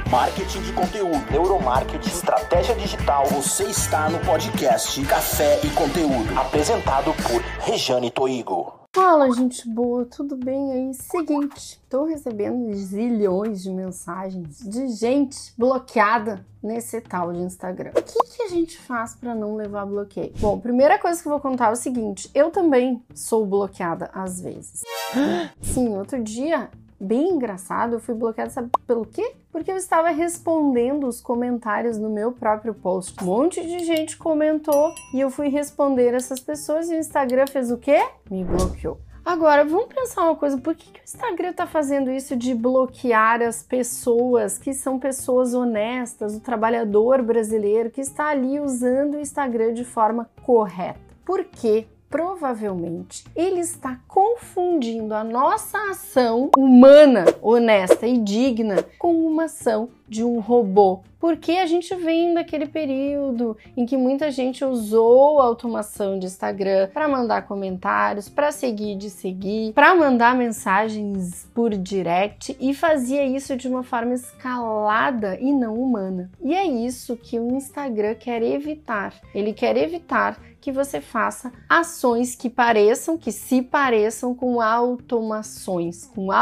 marketing de conteúdo, neuromarketing, estratégia digital. Você está no podcast Café e Conteúdo, apresentado por Rejane Toigo. Fala, gente boa, tudo bem aí? Seguinte, tô recebendo zilhões de mensagens de gente bloqueada nesse tal de Instagram. O que a gente faz para não levar bloqueio? Bom, primeira coisa que eu vou contar é o seguinte, eu também sou bloqueada às vezes. Sim, outro dia, bem engraçado, eu fui bloqueada, sabe pelo quê? Porque eu estava respondendo os comentários no meu próprio post. Um monte de gente comentou e eu fui responder essas pessoas e o Instagram fez o quê? Me bloqueou. Agora, vamos pensar uma coisa, por que o Instagram tá fazendo isso de bloquear as pessoas que são pessoas honestas, o trabalhador brasileiro que está ali usando o Instagram de forma correta? Por quê? Provavelmente ele está confundindo a nossa ação humana, honesta e digna com uma ação de um robô. Porque a gente vem daquele período em que muita gente usou a automação de Instagram para mandar comentários, para seguir de seguir, para mandar mensagens por direct e fazia isso de uma forma escalada e não humana. E é isso que o Instagram quer evitar. Ele quer evitar que você faça ações que se pareçam com automações, com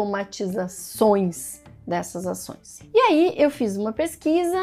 automatizações dessas ações. E aí eu fiz uma pesquisa,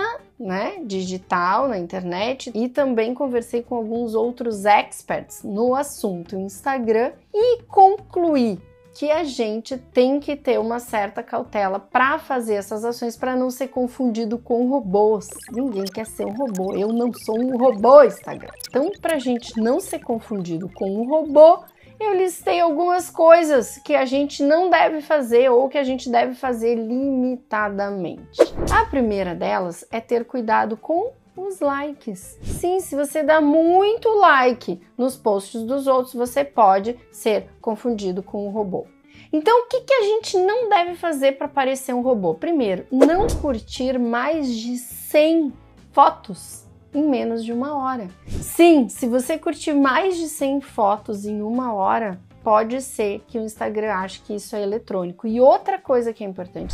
digital na internet e também conversei com alguns outros experts no assunto Instagram e concluí que a gente tem que ter uma certa cautela para fazer essas ações para não ser confundido com robôs. Ninguém quer ser um robô, eu não sou um robô Instagram. Então, para a gente não ser confundido com um robô, eu listei algumas coisas que a gente não deve fazer ou que a gente deve fazer limitadamente. A primeira delas é ter cuidado com os likes. Sim, se você dá muito like nos posts dos outros, você pode ser confundido com um robô. Então, o que a gente não deve fazer para parecer um robô? Primeiro, não curtir mais de 100 fotos em menos de uma hora. Sim, se você curtir mais de 100 fotos em uma hora, pode ser que o Instagram ache que isso é eletrônico. E outra coisa que é importante,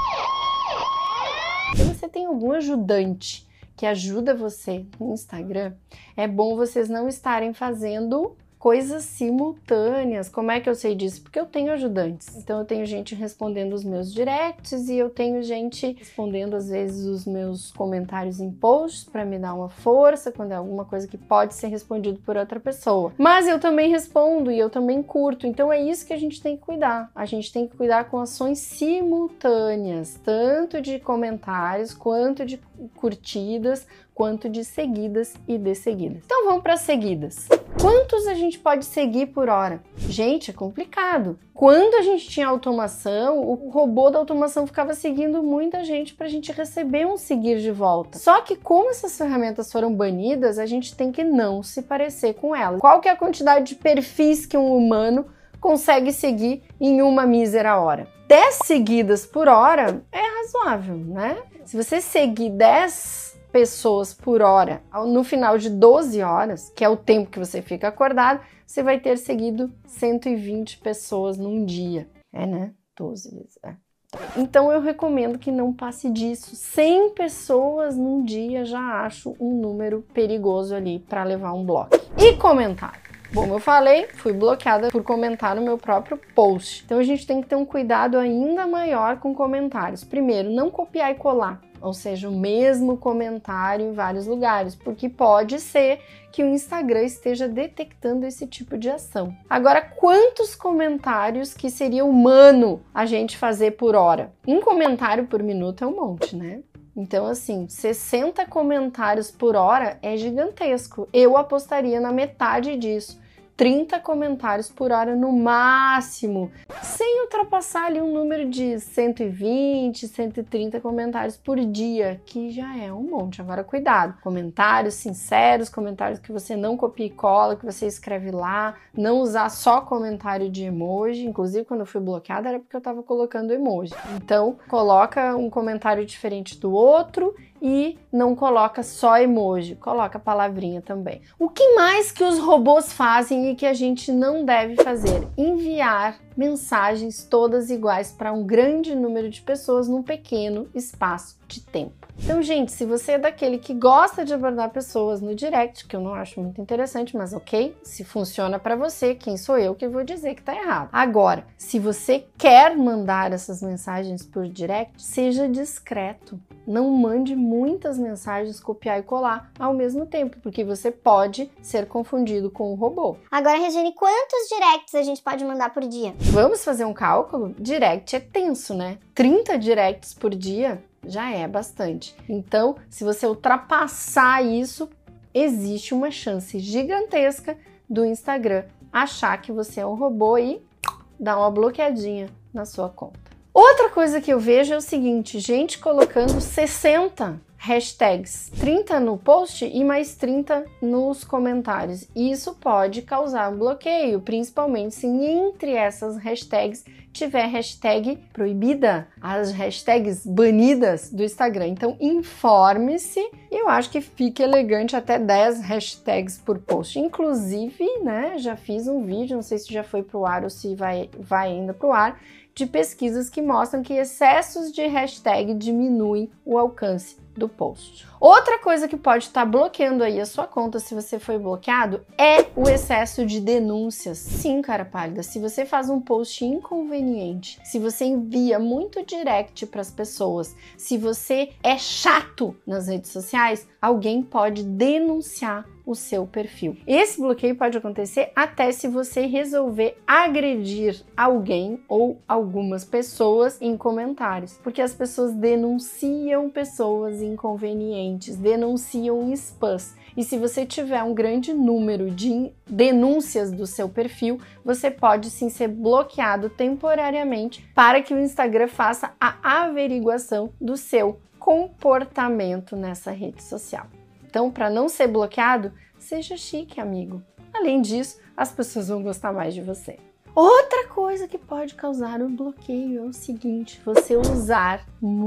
se você tem algum ajudante que ajuda você no Instagram, é bom vocês não estarem fazendo coisas simultâneas. Como é que eu sei disso? Porque eu tenho ajudantes. Então eu tenho gente respondendo os meus directs e eu tenho gente respondendo às vezes os meus comentários em posts para me dar uma força quando é alguma coisa que pode ser respondido por outra pessoa. Mas eu também respondo e eu também curto. Então é isso que a gente tem que cuidar. A gente tem que cuidar com ações simultâneas, tanto de comentários quanto de curtidas, quanto de seguidas e desseguidas. Então vamos para as seguidas. Quantos a gente pode seguir por hora? Gente, é complicado. Quando a gente tinha automação, o robô da automação ficava seguindo muita gente para a gente receber um seguir de volta. Só que como essas ferramentas foram banidas, a gente tem que não se parecer com elas. Qual que é a quantidade de perfis que um humano consegue seguir em uma mísera hora? 10 seguidas por hora é razoável, né? Se você seguir 10 pessoas por hora, no final de 12 horas, que é o tempo que você fica acordado, você vai ter seguido 120 pessoas num dia. 12 vezes. Então eu recomendo que não passe disso. 100 pessoas num dia já acho um número perigoso ali para levar um bloco. E comentário. Bom, eu falei, fui bloqueada por comentar no meu próprio post. Então a gente tem que ter um cuidado ainda maior com comentários. Primeiro, não copiar e colar. Ou seja, o mesmo comentário em vários lugares, porque pode ser que o Instagram esteja detectando esse tipo de ação. Agora, quantos comentários que seria humano a gente fazer por hora? Um comentário por minuto é um monte, né? Então, assim, 60 comentários por hora é gigantesco. Eu apostaria na metade disso. 30 comentários por hora no máximo, sem ultrapassar ali um número de 120, 130 comentários por dia, que já é um monte. Agora, cuidado, comentários sinceros, comentários que você não copia e cola, que você escreve lá, não usar só comentário de emoji. Inclusive, quando eu fui bloqueada era porque eu tava colocando emoji. Então, coloca um comentário diferente do outro e não coloca só emoji, coloca palavrinha também. O que mais que os robôs fazem e que a gente não deve fazer? Enviar mensagens todas iguais para um grande número de pessoas num pequeno espaço de tempo. Então, gente, se você é daquele que gosta de abordar pessoas no direct, que eu não acho muito interessante, mas ok, se funciona para você, quem sou eu que vou dizer que tá errado. Agora, se você quer mandar essas mensagens por direct, seja discreto. Não mande muitas mensagens, copiar e colar ao mesmo tempo, porque você pode ser confundido com um robô. Agora, Regiane, quantos directs a gente pode mandar por dia? Vamos fazer um cálculo? Direct é tenso, né? 30 directs por dia já é bastante. Então, se você ultrapassar isso, existe uma chance gigantesca do Instagram achar que você é um robô e dar uma bloqueadinha na sua conta. Outra coisa que eu vejo é o seguinte, gente colocando 60 hashtags, 30 no post e mais 30 nos comentários. Isso pode causar um bloqueio, principalmente se entre essas hashtags tiver hashtag proibida, as hashtags banidas do Instagram. Então, informe-se. Eu acho que fica elegante até 10 hashtags por post. Inclusive, né, já fiz um vídeo, não sei se já foi pro ar ou se vai ainda pro ar, de pesquisas que mostram que excessos de hashtag diminuem o alcance do post. Outra coisa que pode estar bloqueando aí a sua conta, se você foi bloqueado, é o excesso de denúncias. Sim, cara pálida, se você faz um post inconveniente, se você envia muito direct para as pessoas, se você é chato nas redes sociais, alguém pode denunciar o seu perfil. Esse bloqueio pode acontecer até se você resolver agredir alguém ou algumas pessoas em comentários, porque as pessoas denunciam pessoas inconvenientes, denunciam spams. E se você tiver um grande número de denúncias do seu perfil, você pode sim ser bloqueado temporariamente para que o Instagram faça a averiguação do seu comportamento nessa rede social. Então, para não ser bloqueado, seja chique, amigo. Além disso, as pessoas vão gostar mais de você. Outra coisa que pode causar um bloqueio é o seguinte, você usar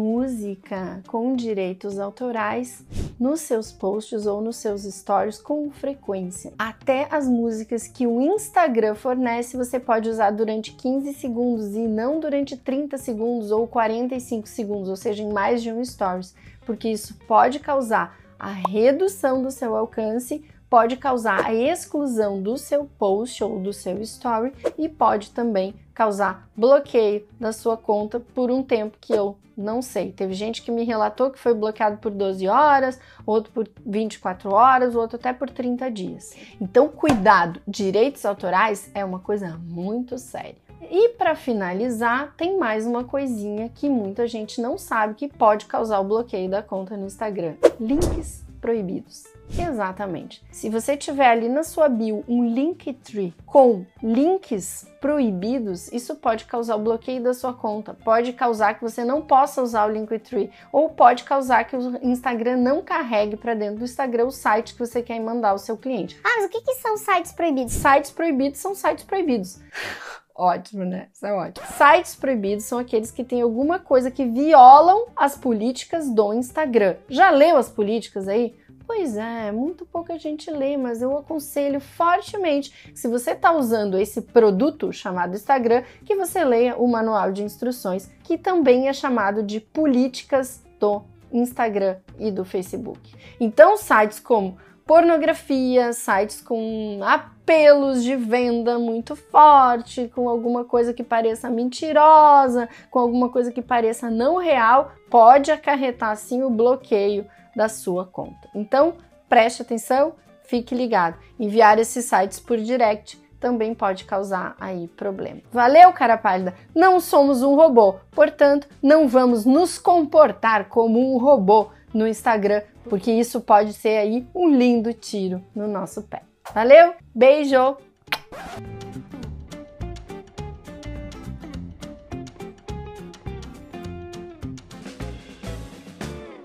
música com direitos autorais nos seus posts ou nos seus stories com frequência. Até as músicas que o Instagram fornece, você pode usar durante 15 segundos e não durante 30 segundos ou 45 segundos, ou seja, em mais de um stories, porque isso pode causar a redução do seu alcance, pode causar a exclusão do seu post ou do seu story e pode também causar bloqueio da sua conta por um tempo que eu não sei. Teve gente que me relatou que foi bloqueado por 12 horas, outro por 24 horas, outro até por 30 dias. Então, cuidado, direitos autorais é uma coisa muito séria. E para finalizar, tem mais uma coisinha que muita gente não sabe que pode causar o bloqueio da conta no Instagram. Links proibidos. Exatamente. Se você tiver ali na sua bio um Linktree com links proibidos, isso pode causar o bloqueio da sua conta, pode causar que você não possa usar o Linktree, ou pode causar que o Instagram não carregue para dentro do Instagram o site que você quer mandar ao seu cliente. Ah, mas o que são sites proibidos? Sites proibidos são sites proibidos. Ótimo, né? Isso é ótimo. Sites proibidos são aqueles que têm alguma coisa que violam as políticas do Instagram. Já leu as políticas aí? Pois é, muito pouca gente lê, mas eu aconselho fortemente que se você está usando esse produto chamado Instagram, que você leia o manual de instruções, que também é chamado de políticas do Instagram e do Facebook. Então, sites como pornografia, sites com apelos de venda muito forte, com alguma coisa que pareça mentirosa, com alguma coisa que pareça não real, pode acarretar sim o bloqueio da sua conta. Então, preste atenção, fique ligado. Enviar esses sites por direct também pode causar aí problema. Valeu, cara pálida? Não somos um robô, portanto, não vamos nos comportar como um robô no Instagram, porque isso pode ser aí um lindo tiro no nosso pé. Valeu? Beijo!